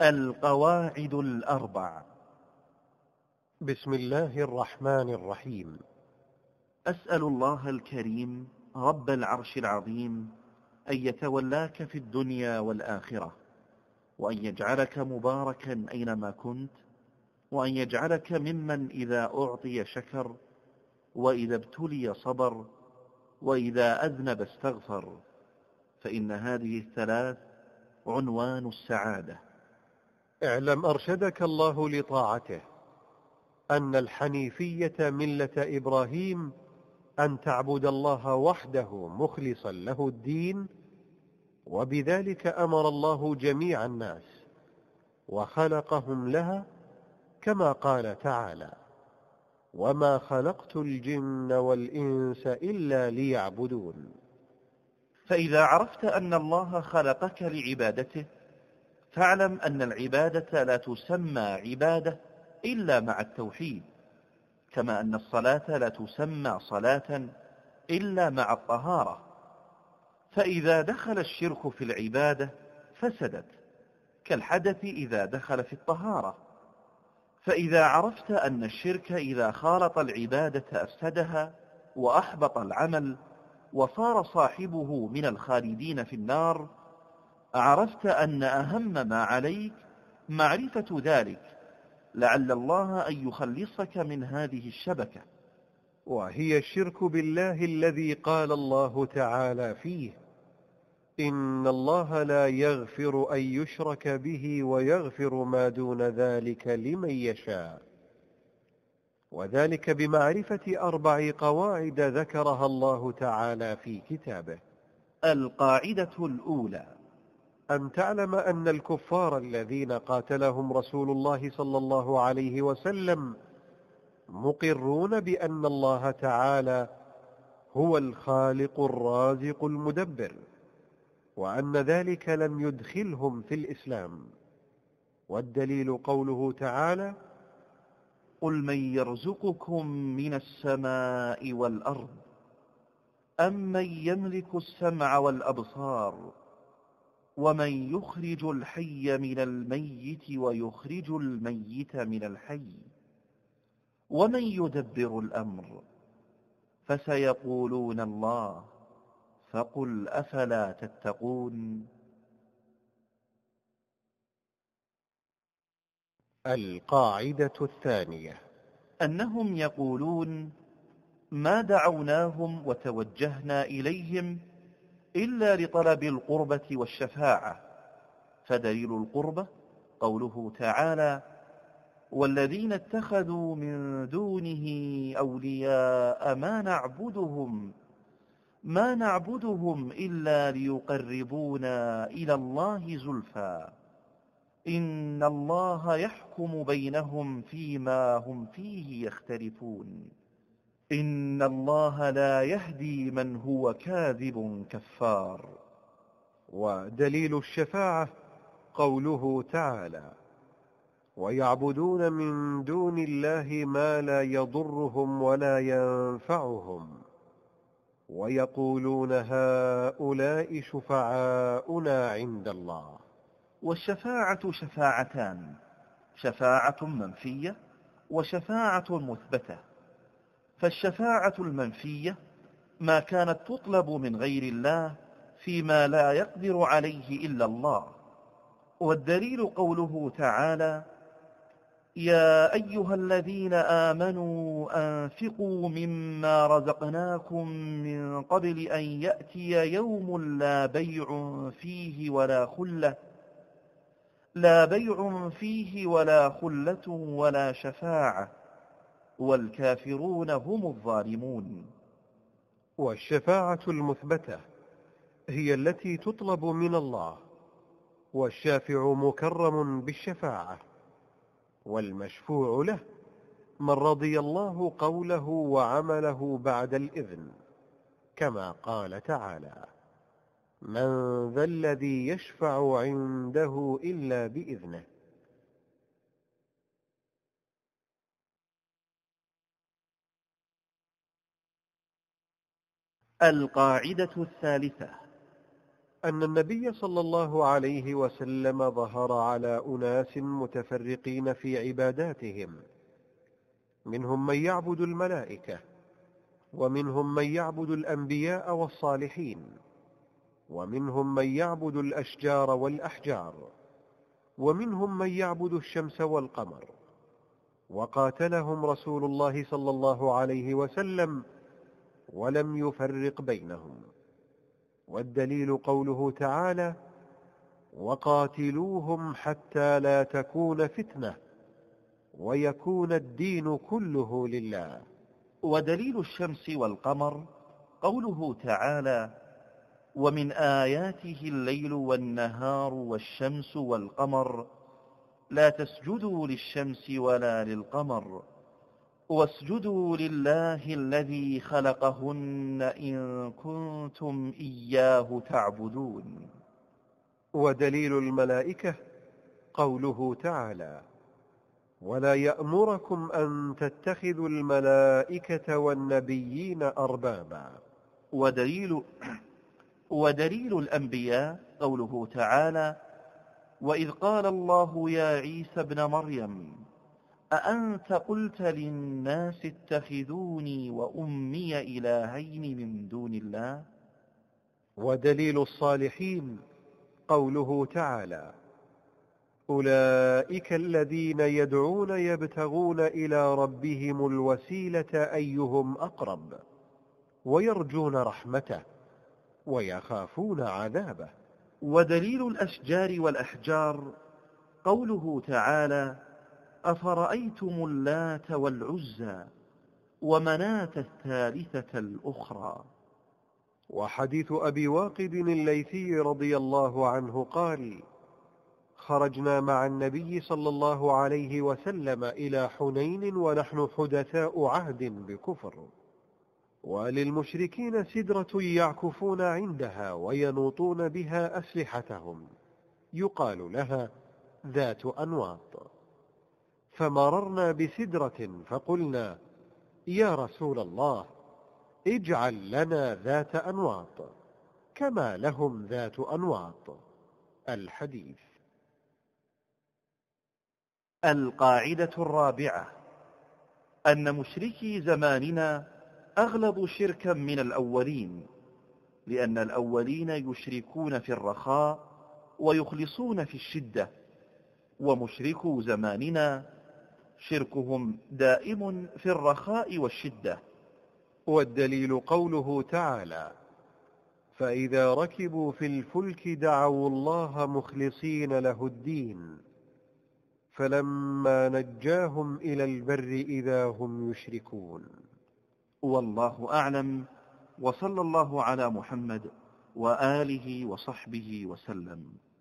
القواعد الأربع. بسم الله الرحمن الرحيم. أسأل الله الكريم رب العرش العظيم أن يتولاك في الدنيا والآخرة، وأن يجعلك مباركا أينما كنت، وأن يجعلك ممن إذا أعطي شكر، وإذا ابتلي صبر، وإذا أذنب استغفر، فإن هذه الثلاث عنوان السعادة. اعلم أرشدك الله لطاعته أن الحنيفية ملة إبراهيم أن تعبد الله وحده مخلصا له الدين، وبذلك أمر الله جميع الناس وخلقهم لها، كما قال تعالى: وما خلقت الجن والإنس إلا ليعبدون. فإذا عرفت أن الله خلقك لعبادته، فاعلم أن العبادة لا تسمى عبادة إلا مع التوحيد، كما أن الصلاة لا تسمى صلاة إلا مع الطهارة. فإذا دخل الشرك في العبادة فسدت، كالحدث إذا دخل في الطهارة. فإذا عرفت أن الشرك إذا خالط العبادة أفسدها وأحبط العمل وصار صاحبه من الخالدين في النار، عرفت أن أهم ما عليك معرفة ذلك، لعل الله أن يخلصك من هذه الشبكة، وهي الشرك بالله الذي قال الله تعالى فيه: إن الله لا يغفر أن يشرك به ويغفر ما دون ذلك لمن يشاء. وذلك بمعرفة 4 قواعد ذكرها الله تعالى في كتابه. القاعدة الأولى: أن تعلم أن الكفار الذين قاتلهم رسول الله صلى الله عليه وسلم مقرون بأن الله تعالى هو الخالق الرازق المدبر، وأن ذلك لم يدخلهم في الإسلام. والدليل قوله تعالى: قل من يرزقكم من السماء والأرض أمن يملك السمع والأبصار ومن يخرج الحي من الميت ويخرج الميت من الحي ومن يدبر الأمر، فسيقولون الله، فقل أفلا تتقون. القاعدة الثانية: أنهم يقولون ما دعوناهم وتوجهنا إليهم إلا لطلب القربة والشفاعة. فدليل القربة قوله تعالى: والذين اتخذوا من دونه أولياء ما نعبدهم إلا ليقربونا إلى الله زلفى إن الله يحكم بينهم فيما هم فيه يختلفون إن الله لا يهدي من هو كاذب كفار. ودليل الشفاعة قوله تعالى: ويعبدون من دون الله ما لا يضرهم ولا ينفعهم ويقولون هؤلاء شفعاؤنا عند الله. والشفاعة شفاعتان: شفاعة منفية وشفاعة مثبتة. فالشفاعة المنفية ما كانت تطلب من غير الله فيما لا يقدر عليه إلا الله. والدليل قوله تعالى: يا أيها الذين آمنوا أنفقوا مما رزقناكم من قبل أن يأتي يوم لا بيع فيه ولا خلة ولا شفاعة والكافرون هم الظالمون. والشفاعة المثبتة هي التي تطلب من الله، والشافع مكرم بالشفاعة، والمشفوع له من رضي الله قوله وعمله بعد الإذن، كما قال تعالى: من ذا الذي يشفع عنده إلا بإذنه. القاعدة الثالثة: أن النبي صلى الله عليه وسلم ظهر على أناس متفرقين في عباداتهم، منهم من يعبد الملائكة، ومنهم من يعبد الأنبياء والصالحين، ومنهم من يعبد الأشجار والأحجار، ومنهم من يعبد الشمس والقمر، وقاتلهم رسول الله صلى الله عليه وسلم ولم يفرق بينهم. والدليل قوله تعالى: وقاتلوهم حتى لا تكون فتنة ويكون الدين كله لله. ودليل الشمس والقمر قوله تعالى: ومن آياته الليل والنهار والشمس والقمر لا تسجدوا للشمس ولا للقمر واسجدوا لله الذي خلقهن إن كنتم إياه تعبدون. ودليل الملائكة قوله تعالى: ولا يأمركم أن تتخذوا الملائكة والنبيين أربابا. ودليل الأنبياء قوله تعالى: وإذ قال الله يا عيسى ابن مريم أأنت قلت للناس اتخذوني وأمي إلهين من دون الله. ودليل الصالحين قوله تعالى: أولئك الذين يدعون يبتغون إلى ربهم الوسيلة أيهم أقرب ويرجون رحمته ويخافون عذابه. ودليل الأشجار والأحجار قوله تعالى: أفرأيتم اللات والعزى ومناة الثالثة الأخرى. وحديث أبي واقد الليثي رضي الله عنه قال: خرجنا مع النبي صلى الله عليه وسلم إلى حنين ونحن حدثاء عهد بكفر، وللمشركين سدرة يعكفون عندها وينوطون بها أسلحتهم يقال لها ذات أنواط، فمررنا بسدرة فقلنا: يا رسول الله، اجعل لنا ذات أنواط كما لهم ذات أنواط. الحديث. القاعدة الرابعة: أن مشركي زماننا أغلب شركا من الأولين، لأن الأولين يشركون في الرخاء ويخلصون في الشدة، ومشركو زماننا شركهم دائم في الرخاء والشدة. والدليل قوله تعالى: فإذا ركبوا في الفلك دعوا الله مخلصين له الدين فلما نجاهم إلى البر إذا هم يشركون. والله أعلم، وصلى الله على محمد وآله وصحبه وسلم.